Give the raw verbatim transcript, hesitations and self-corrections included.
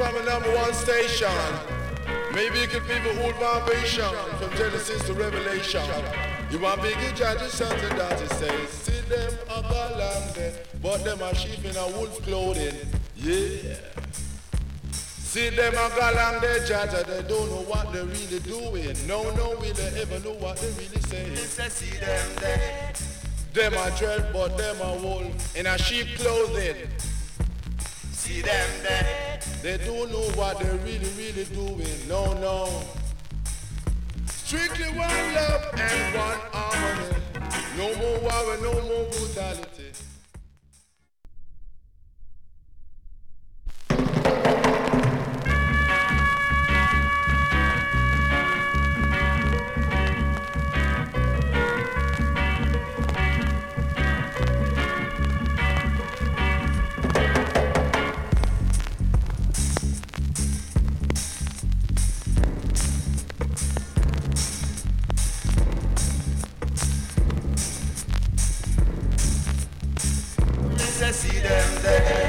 from a number one station. Maybe you could people old vibration from Genesis to Revelation. You want big judges something that he says. See them a galamde, but them a sheep in a wolf clothing. Yeah. See them a galamde judge, they don't know what they really doing. No, no, we don't ever know what they really say. See them there. Them a dread, but them a wolf in a sheep clothing. See them there. They don't know what they're really, really doing. No, no. Strictly one love and one harmony. No more war and no more brutality. See them there.